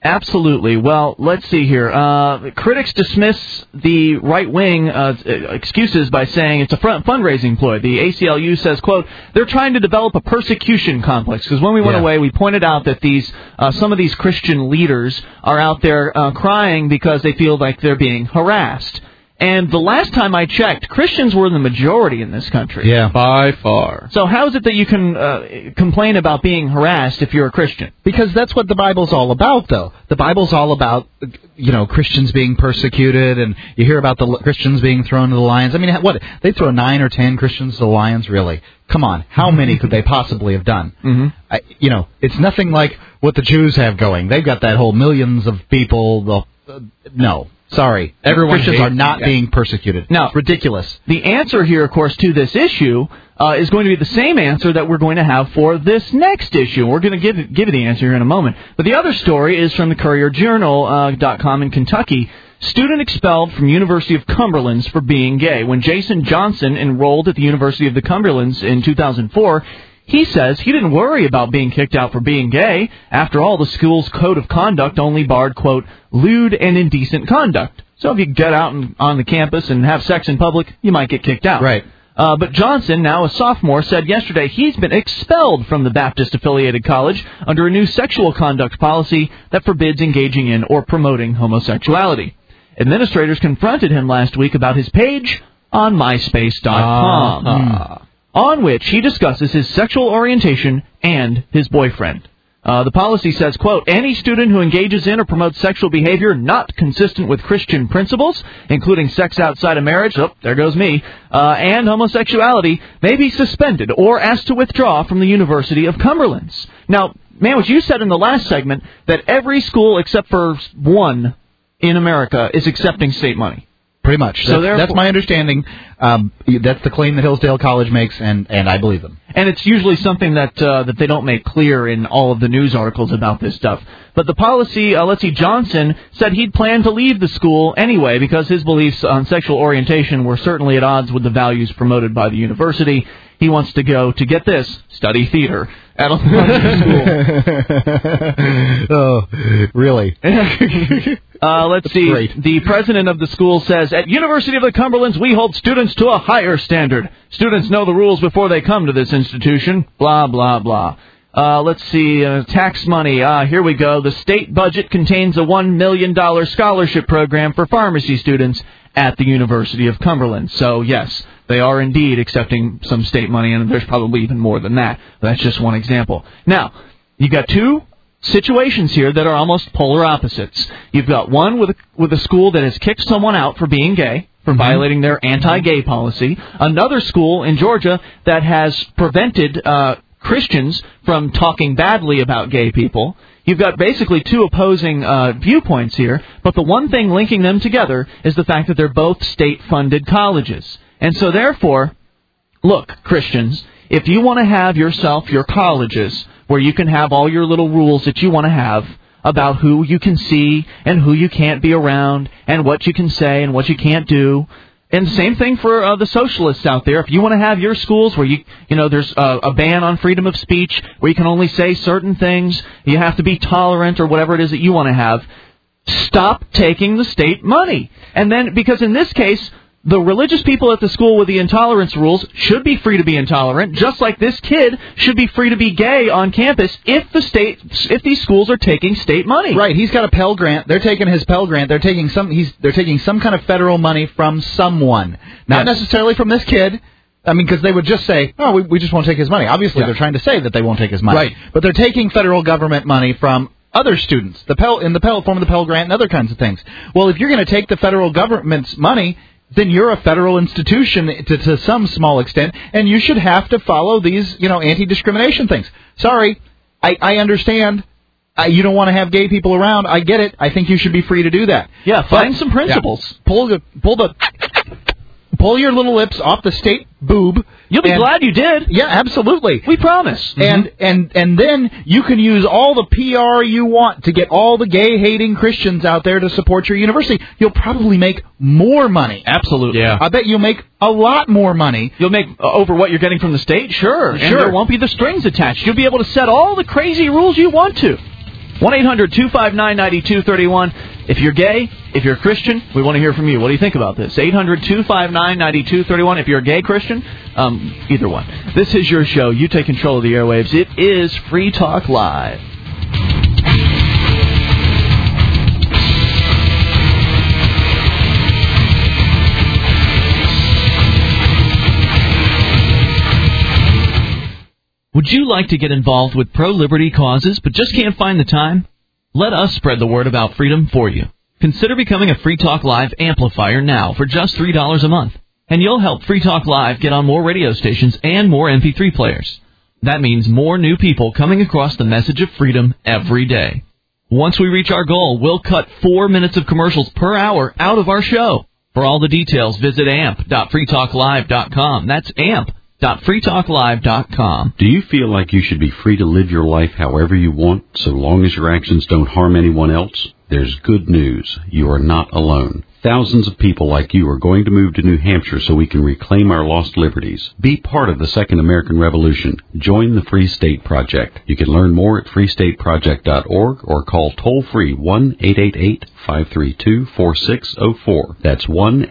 Absolutely. Well, let's see here. Critics dismiss the right-wing excuses by saying it's a fundraising ploy. The ACLU says, quote, they're trying to develop a persecution complex. Because when we went away, we pointed out that some of these Christian leaders are out there crying because they feel like they're being harassed. And the last time I checked, Christians were the majority in this country. Yeah. By far. So how is it that you can complain about being harassed if you're a Christian? Because that's what the Bible's all about, though. The Bible's all about, Christians being persecuted, and you hear about the Christians being thrown to the lions. I mean, what? They throw 9 or 10 Christians to the lions? Really? Come on. How many could they possibly have done? Mm-hmm. It's nothing like what the Jews have going. They've got that whole millions of people. No. Sorry. Christians are not being persecuted. Now, it's ridiculous. The answer here, of course, to this issue is going to be the same answer that we're going to have for this next issue. We're going to give you the answer here in a moment. But the other story is from the CourierJournal.com in Kentucky. Student expelled from University of Cumberlands for being gay. When Jason Johnson enrolled at the University of the Cumberlands in 2004, he says he didn't worry about being kicked out for being gay. After all, the school's code of conduct only barred, quote, lewd and indecent conduct. So if you get out on the campus and have sex in public, you might get kicked out. Right. But Johnson, now a sophomore, said yesterday he's been expelled from the Baptist-affiliated college under a new sexual conduct policy that forbids engaging in or promoting homosexuality. Administrators confronted him last week about his page on MySpace.com. On which he discusses his sexual orientation and his boyfriend. The policy says, quote, any student who engages in or promotes sexual behavior not consistent with Christian principles, including sex outside of marriage, there goes me, and homosexuality, may be suspended or asked to withdraw from the University of Cumberlands. Now, Manwich, you said in the last segment that every school except for one in America is accepting state money. Pretty much. That's my understanding. That's the claim that Hillsdale College makes, and I believe them. And it's usually something that they don't make clear in all of the news articles about this stuff. But the policy, Johnson said he'd planned to leave the school anyway because his beliefs on sexual orientation were certainly at odds with the values promoted by the university. He wants to go, to get this, study theater at a school. Oh, really? Let's see. Great. The president of the school says, at University of the Cumberlands, we hold students to a higher standard. Students know the rules before they come to this institution. Blah, blah, blah. Let's see. Tax money. Here we go. The state budget contains a $1 million scholarship program for pharmacy students at the University of Cumberland. So, yes, they are indeed accepting some state money, and there's probably even more than that. That's just one example. Now, you've got two situations here that are almost polar opposites. You've got one with a school that has kicked someone out for being gay, for violating their anti-gay policy. Another school in Georgia that has prevented Christians from talking badly about gay people. You've got basically two opposing viewpoints here, but the one thing linking them together is the fact that they're both state-funded colleges. And so therefore, look, Christians, if you want to have yourself your colleges where you can have all your little rules that you want to have about who you can see and who you can't be around and what you can say and what you can't do. And the same thing for the socialists out there. If you want to have your schools where there's a ban on freedom of speech, where you can only say certain things, you have to be tolerant or whatever it is that you want to have, stop taking the state money. And then, because in this case, the religious people at the school with the intolerance rules should be free to be intolerant, just like this kid should be free to be gay on campus if these schools are taking state money. Right, he's got a Pell Grant. They're taking his Pell Grant. They're taking some kind of federal money from someone, not necessarily from this kid. I mean, because they would just say, "Oh, we just won't take his money." Obviously, they're trying to say that they won't take his money, right? But they're taking federal government money from other students, in the form of the Pell Grant and other kinds of things. Well, if you're going to take the federal government's money, then you're a federal institution to some small extent, and you should have to follow these, anti-discrimination things. Sorry, I understand. You don't want to have gay people around. I get it. I think you should be free to do that. Yeah, find some principles. Yeah. Pull your little lips off the state boob. You'll be glad you did. Yeah, absolutely. We promise. Mm-hmm. And then you can use all the PR you want to get all the gay-hating Christians out there to support your university. You'll probably make more money. Absolutely. Yeah. I bet you'll make a lot more money. You'll make over what you're getting from the state? Sure. And there won't be the strings attached. You'll be able to set all the crazy rules you want to. 1-800-259-9231. If you're gay, if you're a Christian, we want to hear from you. What do you think about this? 800-259-9231. If you're a gay Christian, either one. This is your show. You take control of the airwaves. It is Free Talk Live. Would you like to get involved with pro-liberty causes but just can't find the time? Let us spread the word about freedom for you. Consider becoming a Free Talk Live amplifier now for just $3 a month. And you'll help Free Talk Live get on more radio stations and more MP3 players. That means more new people coming across the message of freedom every day. Once we reach our goal, we'll cut 4 minutes of commercials per hour out of our show. For all the details, visit amp.freetalklive.com. That's amp.freetalklive.com. Do you feel like you should be free to live your life however you want, so long as your actions don't harm anyone else? There's good news. You are not alone. Thousands of people like you are going to move to New Hampshire so we can reclaim our lost liberties. Be part of the Second American Revolution. Join the Free State Project. You can learn more at freestateproject.org or call toll-free 1-888-532-4604. That's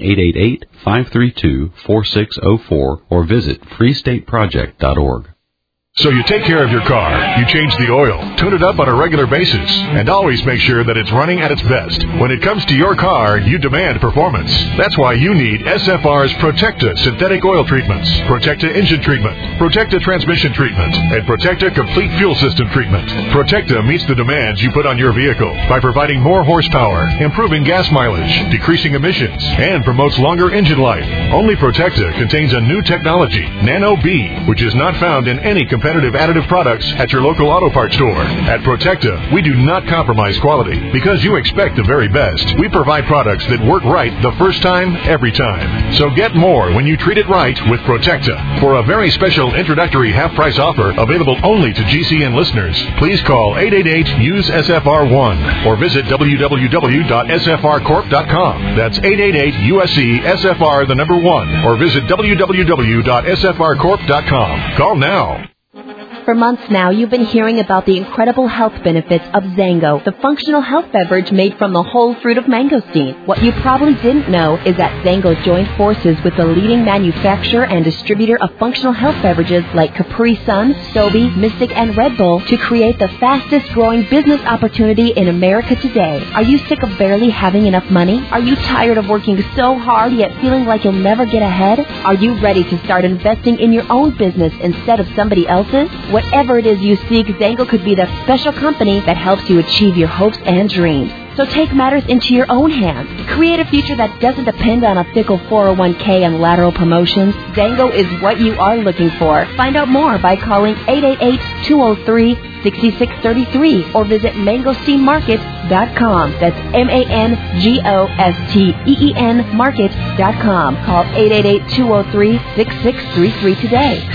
1-888-532-4604 or visit freestateproject.org. So you take care of your car, you change the oil, tune it up on a regular basis, and always make sure that it's running at its best. When it comes to your car, you demand performance. That's why you need SFR's Protecta synthetic oil treatments, Protecta engine treatment, Protecta transmission treatment, and Protecta complete fuel system treatment. Protecta meets the demands you put on your vehicle by providing more horsepower, improving gas mileage, decreasing emissions, and promotes longer engine life. Only Protecta contains a new technology, Nano B, which is not found in any competitive additive products at your local auto parts store. At Protecta, we do not compromise quality because you expect the very best. We provide products that work right the first time, every time. So get more when you treat it right with Protecta. For a very special introductory half-price offer available only to GCN listeners, please call 888-USE-SFR1 or visit www.sfrcorp.com. That's 888-USE-SFR the number 1 or visit www.sfrcorp.com. Call now. For months now, you've been hearing about the incredible health benefits of Zango, the functional health beverage made from the whole fruit of mangosteen. What you probably didn't know is that Zango joined forces with the leading manufacturer and distributor of functional health beverages like Capri Sun, Sobe, Mystic, and Red Bull to create the fastest growing business opportunity in America today. Are you sick of barely having enough money? Are you tired of working so hard yet feeling like you'll never get ahead? Are you ready to start investing in your own business instead of somebody else's? Whatever it is you seek, Zango could be the special company that helps you achieve your hopes and dreams. So take matters into your own hands. Create a future that doesn't depend on a fickle 401k and lateral promotions. Zango is what you are looking for. Find out more by calling 888-203-6633 or visit mangosteenmarket.com. That's MANGOSTEEN market.com. Call 888-203-6633 today.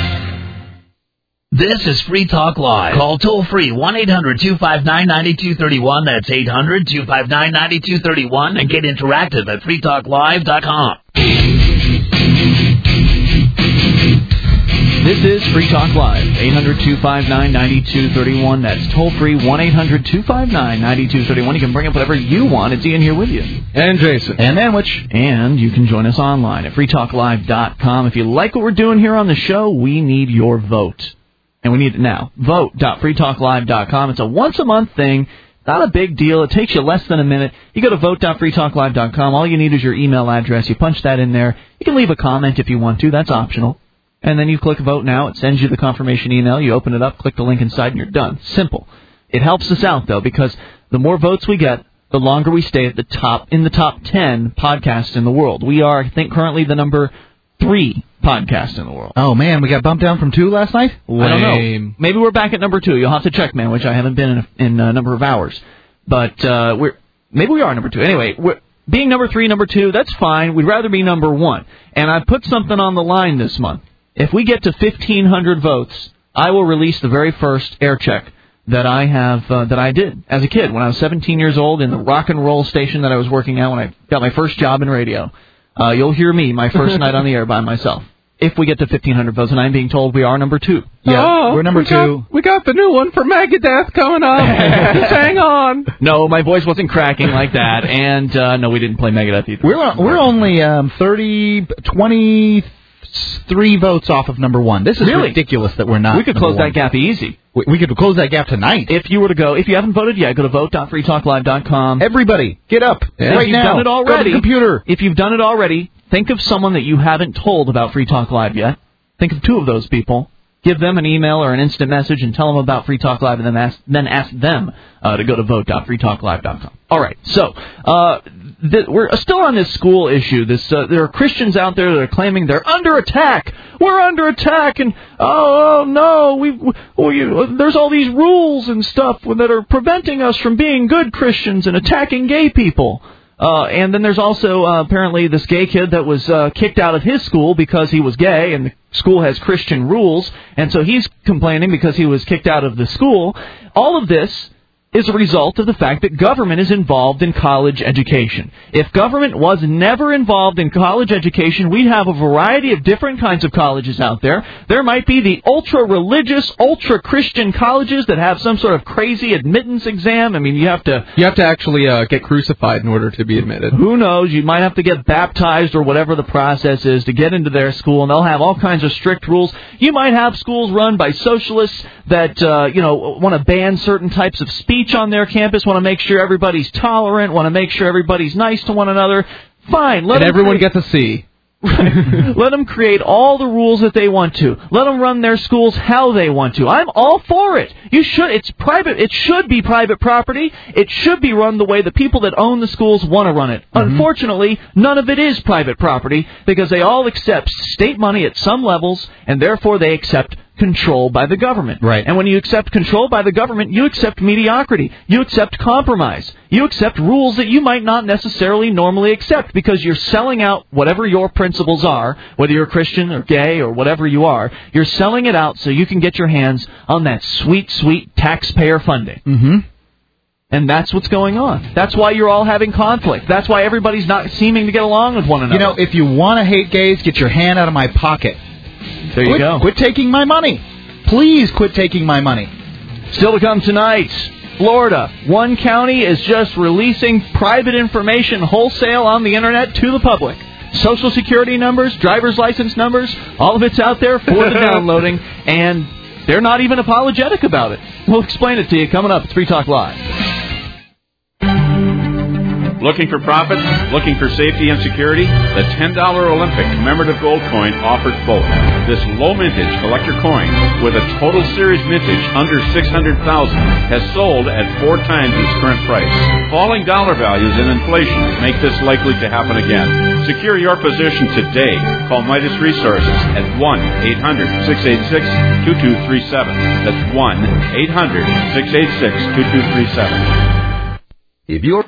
This is Free Talk Live. Call toll-free 1-800-259-9231. That's 800-259-9231. And get interactive at freetalklive.com. This is Free Talk Live. 800-259-9231. That's toll-free 1-800-259-9231. You can bring up whatever you want. It's Ian here with you. And Jason. And Manwich. And you can join us online at freetalklive.com. If you like what we're doing here on the show, we need your vote. And we need it now. Vote.freetalklive.com. It's a once-a-month thing. Not a big deal. It takes you less than a minute. You go to vote.freetalklive.com. All you need is your email address. You punch that in there. You can leave a comment if you want to. That's optional. And then you click Vote Now. It sends you the confirmation email. You open it up, click the link inside, and you're done. Simple. It helps us out, though, because the more votes we get, the longer we stay at the top, in the top 10 podcasts in the world. We are, I think, currently the number 3 podcast in the world. Oh, man, we got bumped down from 2 last night? Lame. I don't know. Maybe we're back at number 2. You'll have to check, man, which I haven't been in a number of hours. But maybe we are number 2. Anyway, being number 3, number 2, that's fine. We'd rather be number 1. And I put something on the line this month. If we get to 1,500 votes, I will release the very first air check that I have that I did as a kid when I was 17 years old in the rock and roll station that I was working at when I got my first job in radio. You'll hear me my first night on the air by myself. if we get to 1,500 votes, and I'm being told we are number 2. Yeah, we're number 2. We got the new one for Megadeth coming up. Just hang on. No, my voice wasn't cracking like that, and no, we didn't play Megadeth either. We're only 23 votes off of number 1. This is really ridiculous that we're not. We could close that gap easy. We could close that gap tonight. If you haven't voted yet, go to vote.freetalklive.com. Everybody, get up right now. Done it already, go to the computer. If you've done it already, think of someone that you haven't told about Free Talk Live yet. Think of 2 of those people. Give them an email or an instant message and tell them about Free Talk Live, and then ask them to go to vote.freetalklive.com. All right, so we're still on this school issue. There are Christians out there that are claiming they're under attack. We're under attack, and oh no, there's all these rules and stuff that are preventing us from being good Christians and attacking gay people. And then there's also apparently this gay kid that was kicked out of his school because he was gay, and the school has Christian rules, and so he's complaining because he was kicked out of the school. All of this is a result of the fact that government is involved in college education. If government was never involved in college education, we'd have a variety of different kinds of colleges out there. There might be the ultra-religious, ultra-Christian colleges that have some sort of crazy admittance exam. I mean, you have to actually get crucified in order to be admitted. Who knows? You might have to get baptized or whatever the process is to get into their school, and they'll have all kinds of strict rules. You might have schools run by socialists that want to ban certain types of speech on their campus, want to make sure everybody's tolerant, want to make sure everybody's nice to one another. Fine. And everyone gets a C. Let them create all the rules that they want to. Let them run their schools how they want to. I'm all for it. It's private. It should be private property. It should be run the way the people that own the schools want to run it. Mm-hmm. Unfortunately, none of it is private property because they all accept state money at some levels, and therefore they accept control by the government. Right. And when you accept control by the government, you accept mediocrity. You accept compromise. You accept rules that you might not necessarily normally accept because you're selling out whatever your principles are, whether you're Christian or gay or whatever you are. You're selling it out so you can get your hands on that sweet, sweet taxpayer funding. Mm-hmm. And that's what's going on. That's why you're all having conflict. That's why everybody's not seeming to get along with one another. You know, if you want to hate gays, get your hand out of my pocket. There you go. Quit taking my money. Please quit taking my money. Still to come tonight, Florida. One county is just releasing private information wholesale on the Internet to the public. Social security numbers, driver's license numbers, all of it's out there for the downloading, and they're not even apologetic about it. We'll explain it to you coming up at Free Talk Live. Looking for profits? Looking for safety and security? The $10 Olympic commemorative gold coin offers both. This low mintage collector coin with a total series mintage under $600,000 has sold at 4 times its current price. Falling dollar values and inflation make this likely to happen again. Secure your position today. Call Midas Resources at 1-800-686-2237. That's 1-800-686-2237. If you're